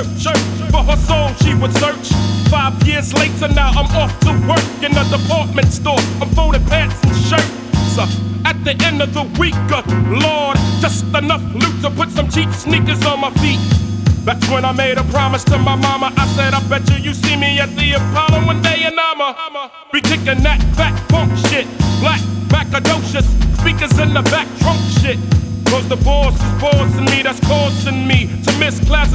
church. For her soul she would search. 5 years later now I'm off to work in a department store. I'm folding pants and shirts. At the end of the week, Lord, just enough loot to put some cheap sneakers on my feet. That's when I made a promise to my mama. I said, I bet you see me at the Apollo one day, and I'ma be kicking that fat funk shit. Black, macadocious, speakers in the back trunk shit. Cause the boss is bossing me, that's causing me to miss classes.